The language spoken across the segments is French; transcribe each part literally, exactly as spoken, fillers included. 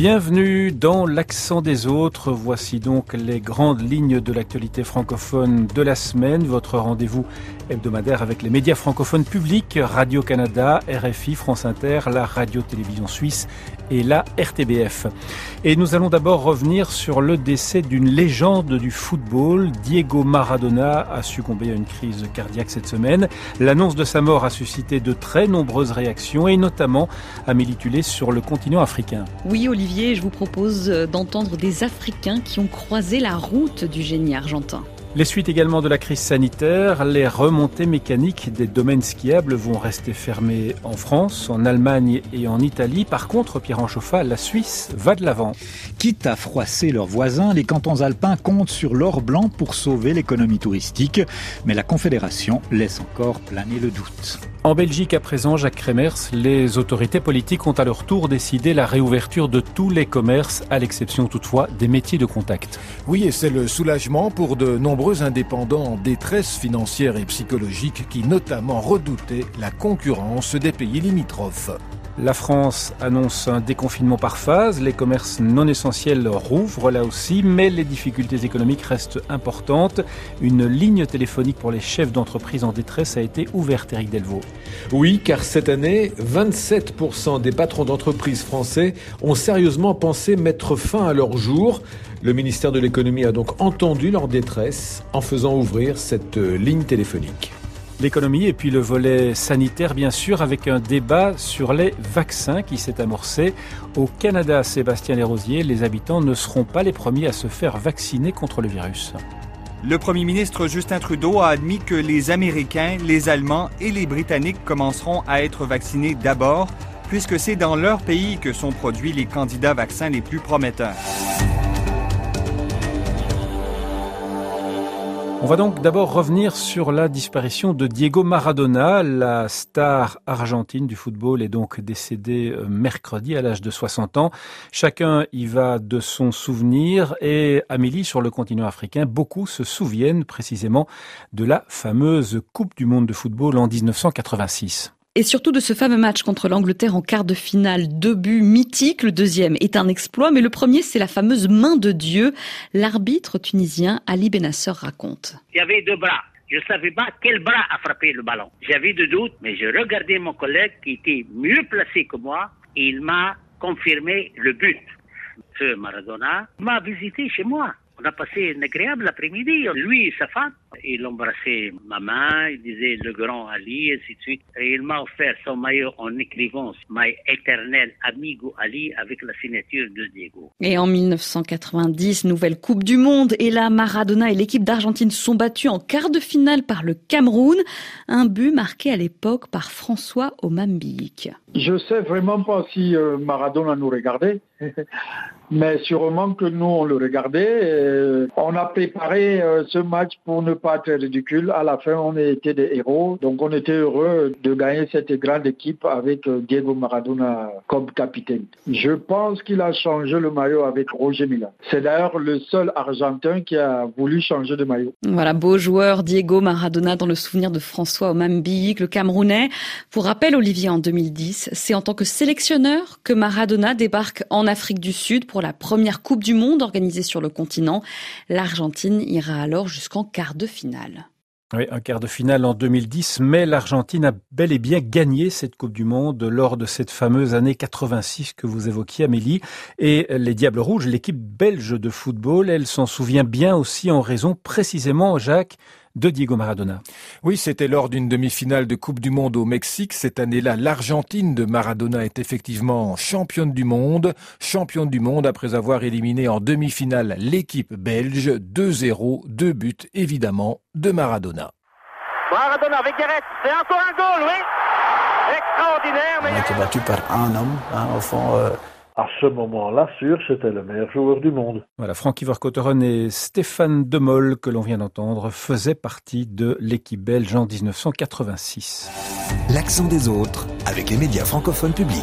Bienvenue dans l'accent des autres. Voici donc les grandes lignes de l'actualité francophone de la semaine. Votre rendez-vous hebdomadaire avec les médias francophones publics, Radio-Canada, R F I, France Inter, la Radio-Télévision Suisse et la R T B F. Et nous allons d'abord revenir sur le décès d'une légende du football. Diego Maradona a succombé à une crise cardiaque cette semaine. L'annonce de sa mort a suscité de très nombreuses réactions et notamment Amélie Tullet sur le continent africain. Oui, Olivier, je vous propose d'entendre des Africains qui ont croisé la route du génie argentin. Les suites également de la crise sanitaire, les remontées mécaniques des domaines skiables vont rester fermés en France, en Allemagne et en Italie. Par contre, Pierre Anchoffa, la Suisse va de l'avant. Quitte à froisser leurs voisins, les cantons alpins comptent sur l'or blanc pour sauver l'économie touristique. Mais la Confédération laisse encore planer le doute. En Belgique, à présent, Jacques Kremers, les autorités politiques ont à leur tour décidé la réouverture de tous les commerces, à l'exception toutefois des métiers de contact. Oui, et c'est le soulagement pour de nombreux indépendants en détresse financière et psychologique qui notamment redoutaient la concurrence des pays limitrophes. La France annonce un déconfinement par phase. Les commerces non essentiels rouvrent là aussi, mais les difficultés économiques restent importantes. Une ligne téléphonique pour les chefs d'entreprise en détresse a été ouverte, Éric Delvaux. Oui, car cette année, vingt-sept pour cent des patrons d'entreprises français ont sérieusement pensé mettre fin à leur jour. Le ministère de l'économie a donc entendu leur détresse en faisant ouvrir cette ligne téléphonique. L'économie et puis le volet sanitaire, bien sûr, avec un débat sur les vaccins qui s'est amorcé. Au Canada, Sébastien Desrosiers, les habitants ne seront pas les premiers à se faire vacciner contre le virus. Le premier ministre Justin Trudeau a admis que les Américains, les Allemands et les Britanniques commenceront à être vaccinés d'abord, puisque c'est dans leur pays que sont produits les candidats vaccins les plus prometteurs. On va donc d'abord revenir sur la disparition de Diego Maradona. La star argentine du football est donc décédée mercredi à l'âge de soixante ans. Chacun y va de son souvenir et Amélie, sur le continent africain, beaucoup se souviennent précisément de la fameuse Coupe du monde de football en dix-neuf cent quatre-vingt-six. Et surtout de ce fameux match contre l'Angleterre en quart de finale. Deux buts mythiques. Le deuxième est un exploit, mais le premier, c'est la fameuse main de Dieu. L'arbitre tunisien Ali Benasser raconte. Il y avait deux bras. Je ne savais pas quel bras a frappé le ballon. J'avais des doutes, mais j'ai regardé mon collègue qui était mieux placé que moi et il m'a confirmé le but. Ce Maradona m'a visité chez moi. On a passé un agréable après-midi. Lui et sa femme, il embrassait ma main, il disait le grand Ali, et ainsi de suite. Et il m'a offert son maillot en écrivant « My éternel amigo Ali » avec la signature de Diego. Et en dix-neuf cent quatre-vingt-dix, nouvelle Coupe du Monde. Et là, Maradona et l'équipe d'Argentine sont battus en quart de finale par le Cameroun. Un but marqué à l'époque par François Omambiik. Je sais vraiment pas si euh, Maradona nous regardait. Mais sûrement que nous, on le regardait. Euh, on a préparé euh, ce match pour ne pas être ridicule. À la fin, on était des héros. Donc, on était heureux de gagner cette grande équipe avec euh, Diego Maradona comme capitaine. Je pense qu'il a changé le maillot avec Roger Mila. C'est d'ailleurs le seul Argentin qui a voulu changer de maillot. Voilà, beau joueur, Diego Maradona, dans le souvenir de François Omambiik, le Camerounais. Pour rappel, Olivier, en deux mille dix, c'est en tant que sélectionneur que Maradona débarque en Afrique du Sud pour la première Coupe du Monde organisée sur le continent. L'Argentine ira alors jusqu'en quart de finale. Oui, un quart de finale en deux mille dix, mais l'Argentine a bel et bien gagné cette Coupe du Monde lors de cette fameuse année quatre-vingt-six que vous évoquiez, Amélie. Et les Diables Rouges, l'équipe belge de football, elle s'en souvient bien aussi en raison précisément, Jacques, de Diego Maradona. Oui, c'était lors d'une demi-finale de Coupe du Monde au Mexique. Cette année-là, l'Argentine de Maradona est effectivement championne du monde. Championne du monde après avoir éliminé en demi-finale l'équipe belge. deux zéro, deux buts évidemment de Maradona. Maradona avec Guéret, c'est encore un goal, oui. Extraordinaire. Mais... On a été battu par un homme, hein, au fond... Euh... À ce moment-là, sûr, c'était le meilleur joueur du monde. Voilà, Frankie Vercotteren et Stéphane Demol, que l'on vient d'entendre, faisaient partie de l'équipe belge en dix-neuf cent quatre-vingt-six. L'accent des autres, avec les médias francophones publics.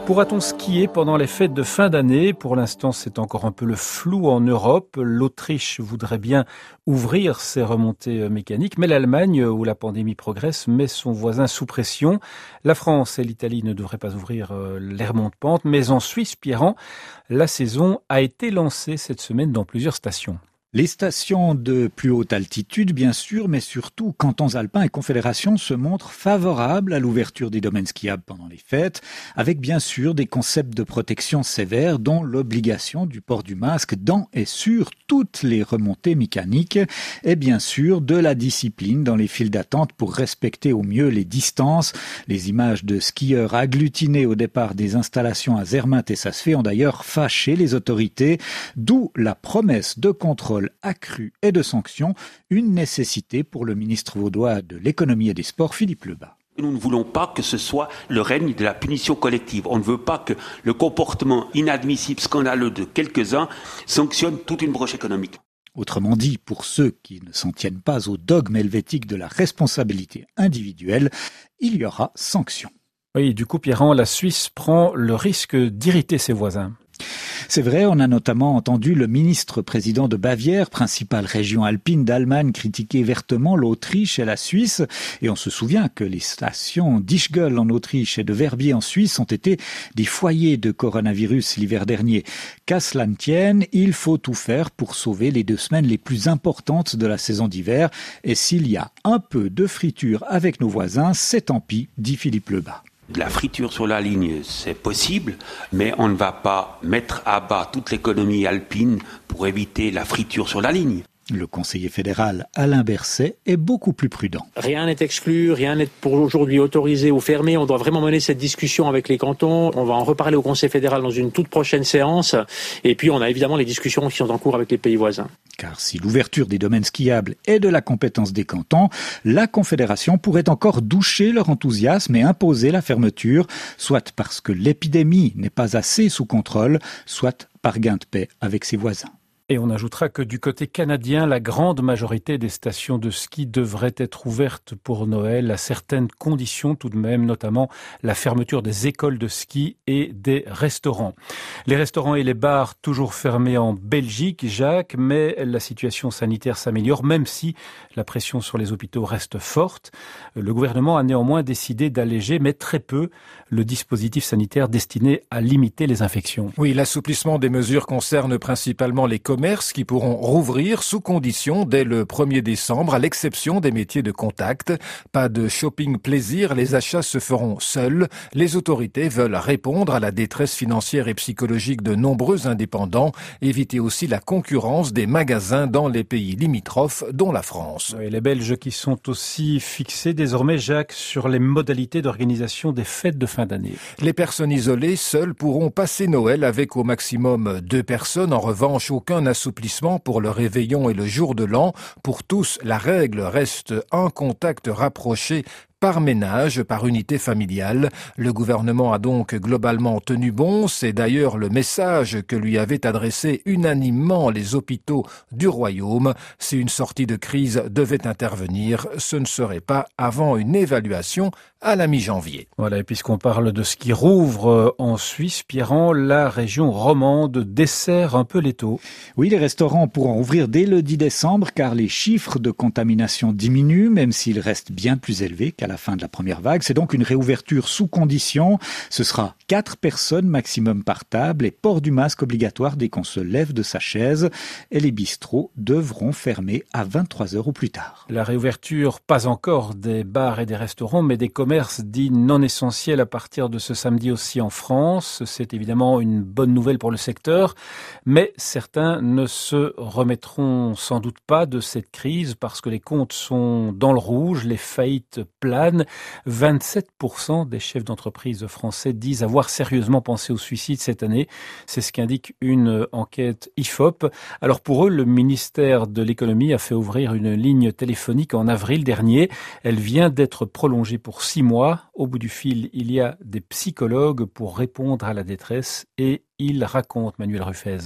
Pourra-t-on skier pendant les fêtes de fin d'année ? Pour l'instant, c'est encore un peu le flou en Europe. L'Autriche voudrait bien ouvrir ses remontées mécaniques, mais l'Allemagne, où la pandémie progresse, met son voisin sous pression. La France et l'Italie ne devraient pas ouvrir les remontes-pentes, mais en Suisse, Pierran, la saison a été lancée cette semaine dans plusieurs stations. Les stations de plus haute altitude, bien sûr, mais surtout cantons alpins et confédérations se montrent favorables à l'ouverture des domaines skiables pendant les fêtes, avec bien sûr des concepts de protection sévères, dont l'obligation du port du masque dans et sur toutes les remontées mécaniques, et bien sûr de la discipline dans les files d'attente pour respecter au mieux les distances. Les images de skieurs agglutinés au départ des installations à Zermatt et Saas-Fee ont d'ailleurs fâché les autorités, d'où la promesse de contrôle accru et de sanctions, une nécessité pour le ministre vaudois de l'économie et des sports, Philippe Lebas. Nous ne voulons pas que ce soit le règne de la punition collective. On ne veut pas que le comportement inadmissible, scandaleux de quelques-uns sanctionne toute une branche économique. Autrement dit, pour ceux qui ne s'en tiennent pas au dogme helvétique de la responsabilité individuelle, il y aura sanction. Oui, du coup, Pierran, la Suisse prend le risque d'irriter ses voisins. C'est vrai, on a notamment entendu le ministre-président de Bavière, principale région alpine d'Allemagne, critiquer vertement l'Autriche et la Suisse. Et on se souvient que les stations d'Ischgl en Autriche et de Verbier en Suisse ont été des foyers de coronavirus l'hiver dernier. Qu'à cela ne tienne, il faut tout faire pour sauver les deux semaines les plus importantes de la saison d'hiver. Et s'il y a un peu de friture avec nos voisins, c'est tant pis, dit Philippe Lebas. De la friture sur la ligne, c'est possible, mais on ne va pas mettre à bas toute l'économie alpine pour éviter la friture sur la ligne. Le conseiller fédéral Alain Berset est beaucoup plus prudent. Rien n'est exclu, rien n'est pour aujourd'hui autorisé ou fermé. On doit vraiment mener cette discussion avec les cantons. On va en reparler au conseil fédéral dans une toute prochaine séance. Et puis on a évidemment les discussions qui sont en cours avec les pays voisins. Car si l'ouverture des domaines skiables est de la compétence des cantons, la Confédération pourrait encore doucher leur enthousiasme et imposer la fermeture, soit parce que l'épidémie n'est pas assez sous contrôle, soit par gain de paix avec ses voisins. Et on ajoutera que du côté canadien, la grande majorité des stations de ski devraient être ouvertes pour Noël à certaines conditions tout de même, notamment la fermeture des écoles de ski et des restaurants. Les restaurants et les bars toujours fermés en Belgique, Jacques, mais la situation sanitaire s'améliore, même si la pression sur les hôpitaux reste forte. Le gouvernement a néanmoins décidé d'alléger, mais très peu, le dispositif sanitaire destiné à limiter les infections. Oui, l'assouplissement des mesures concerne principalement les commerces qui pourront rouvrir sous condition dès le premier décembre, à l'exception des métiers de contact. Pas de shopping plaisir, les achats se feront seuls. Les autorités veulent répondre à la détresse financière et psychologique de nombreux indépendants, éviter aussi la concurrence des magasins dans les pays limitrophes, dont la France. Et les Belges qui sont aussi fixés désormais, Jacques, sur les modalités d'organisation des fêtes de fin d'année. Les personnes isolées seules pourront passer Noël avec au maximum deux personnes. En revanche, aucun assouplissement pour le réveillon et le jour de l'an. Pour tous, la règle reste un contact rapproché par ménage, par unité familiale. Le gouvernement a donc globalement tenu bon. C'est d'ailleurs le message que lui avaient adressé unanimement les hôpitaux du Royaume. Si une sortie de crise devait intervenir, ce ne serait pas avant une évaluation à la mi-janvier. Voilà, et puisqu'on parle de ce qui rouvre en Suisse, Pierran, la région romande dessert un peu l'étau. Oui, les restaurants pourront ouvrir dès le dix décembre car les chiffres de contamination diminuent, même s'ils restent bien plus élevés qu'à la fin de la première vague. C'est donc une réouverture sous condition. Ce sera quatre personnes maximum par table et port du masque obligatoire dès qu'on se lève de sa chaise. Et les bistrots devront fermer à vingt-trois heures au plus tard. La réouverture, pas encore des bars et des restaurants, mais des commerces dits non essentiels à partir de ce samedi aussi en France. C'est évidemment une bonne nouvelle pour le secteur, mais certains ne se remettront sans doute pas de cette crise parce que les comptes sont dans le rouge, les faillites planent. vingt-sept pour cent des chefs d'entreprise français disent avoir sérieusement pensé au suicide cette année. C'est ce qu'indique une enquête I F O P. Alors pour eux, le ministère de l'économie a fait ouvrir une ligne téléphonique en avril dernier. Elle vient d'être prolongée pour six mois. Au bout du fil, il y a des psychologues pour répondre à la détresse et ils racontent, Manuel Ruffez.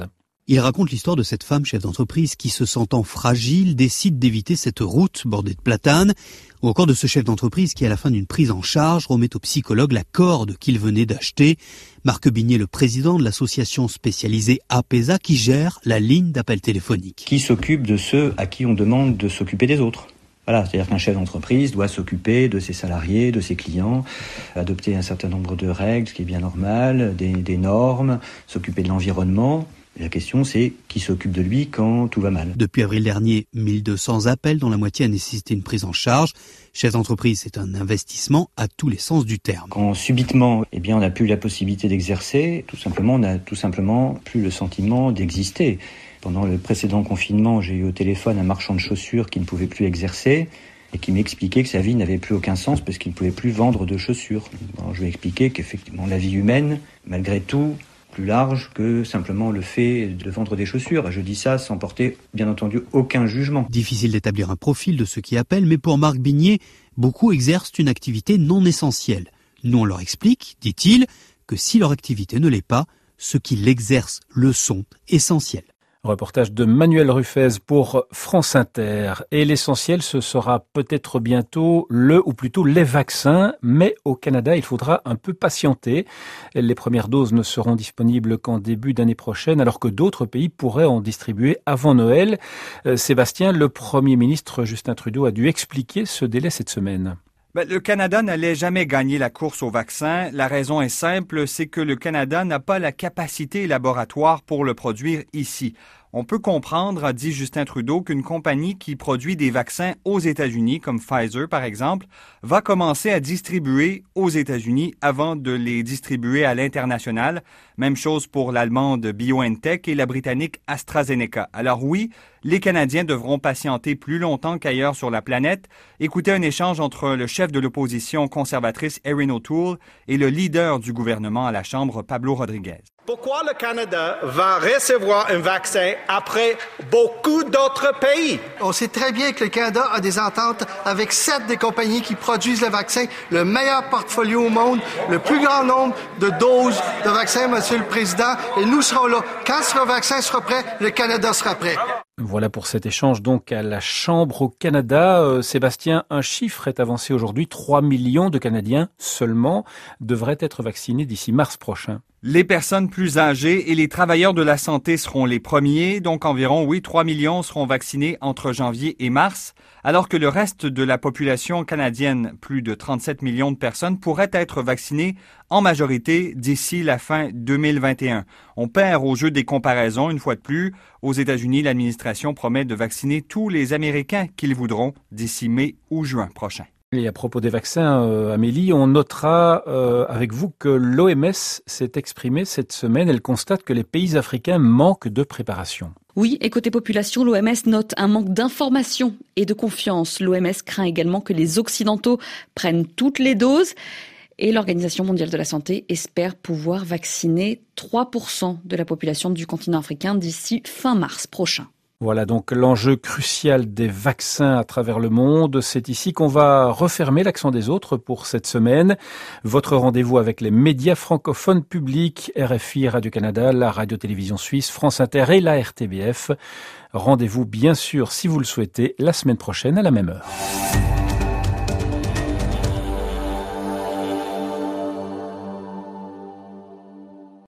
Il raconte l'histoire de cette femme chef d'entreprise qui, se sentant fragile, décide d'éviter cette route bordée de platanes, ou encore de ce chef d'entreprise qui, à la fin d'une prise en charge, remet au psychologue la corde qu'il venait d'acheter. Marc Bignet, le président de l'association spécialisée APESA, qui gère la ligne d'appel téléphonique. Qui s'occupe de ceux à qui on demande de s'occuper des autres. Voilà, c'est-à-dire qu'un chef d'entreprise doit s'occuper de ses salariés, de ses clients, adopter un certain nombre de règles, ce qui est bien normal, des, des normes, s'occuper de l'environnement. Et la question, c'est qui s'occupe de lui quand tout va mal. Depuis avril dernier, mille deux cents appels dont la moitié a nécessité une prise en charge. Chef d'entreprise, c'est un investissement à tous les sens du terme. Quand subitement, eh bien, on n'a plus la possibilité d'exercer, tout simplement, on n'a tout simplement plus le sentiment d'exister. Pendant le précédent confinement, j'ai eu au téléphone un marchand de chaussures qui ne pouvait plus exercer et qui m'expliquait que sa vie n'avait plus aucun sens parce qu'il ne pouvait plus vendre de chaussures. Alors, je lui ai expliqué qu'effectivement, la vie humaine, malgré tout, plus large que simplement le fait de vendre des chaussures. Je dis ça sans porter, bien entendu, aucun jugement. Difficile d'établir un profil de ceux qui appellent, mais pour Marc Bignet, beaucoup exercent une activité non essentielle. Nous, on leur explique, dit-il, que si leur activité ne l'est pas, ceux qui l'exercent le sont essentiels. Reportage de Manuel Ruffez pour France Inter. Et l'essentiel, ce sera peut-être bientôt le, ou plutôt les vaccins. Mais au Canada, il faudra un peu patienter. Les premières doses ne seront disponibles qu'en début d'année prochaine, alors que d'autres pays pourraient en distribuer avant Noël. Euh, Sébastien, le Premier ministre Justin Trudeau a dû expliquer ce délai cette semaine. Ben, le Canada n'allait jamais gagner la course au vaccin. La raison est simple, c'est que le Canada n'a pas la capacité laboratoire pour le produire ici. On peut comprendre, a dit Justin Trudeau, qu'une compagnie qui produit des vaccins aux États-Unis, comme Pfizer par exemple, va commencer à distribuer aux États-Unis avant de les distribuer à l'international. Même chose pour l'allemande BioNTech et la britannique AstraZeneca. Alors oui, les Canadiens devront patienter plus longtemps qu'ailleurs sur la planète. Écoutez un échange entre le chef de l'opposition conservatrice Erin O'Toole et le leader du gouvernement à la Chambre, Pablo Rodriguez. Pourquoi le Canada va recevoir un vaccin après beaucoup d'autres pays? On sait très bien que le Canada a des ententes avec sept des compagnies qui produisent le vaccin, le meilleur portfolio au monde, le plus grand nombre de doses de vaccins, Monsieur le Président, et nous serons là. Quand ce vaccin sera prêt, le Canada sera prêt. Voilà pour cet échange donc à la Chambre au Canada. Euh, Sébastien, un chiffre est avancé aujourd'hui. trois millions de Canadiens seulement devraient être vaccinés d'ici mars prochain. Les personnes plus âgées et les travailleurs de la santé seront les premiers, donc environ, oui, trois millions seront vaccinés entre janvier et mars, alors que le reste de la population canadienne, plus de trente-sept millions de personnes, pourraient être vaccinées en majorité d'ici la fin deux mille vingt et un. On perd au jeu des comparaisons, une fois de plus. Aux États-Unis, l'administration promet de vacciner tous les Américains qu'ils voudront d'ici mai ou juin prochain. Et à propos des vaccins, euh, Amélie, on notera euh, avec vous que l'O M S s'est exprimée cette semaine. Elle constate que les pays africains manquent de préparation. Oui, et côté population, l'O M S note un manque d'information et de confiance. L'O M S craint également que les Occidentaux prennent toutes les doses. Et l'Organisation mondiale de la santé espère pouvoir vacciner trois pour cent de la population du continent africain d'ici fin mars prochain. Voilà donc l'enjeu crucial des vaccins à travers le monde. C'est ici qu'on va refermer l'accent des autres pour cette semaine. Votre rendez-vous avec les médias francophones publics, R F I, Radio-Canada, la Radio-Télévision Suisse, France Inter et la R T B F. Rendez-vous bien sûr, si vous le souhaitez, la semaine prochaine à la même heure.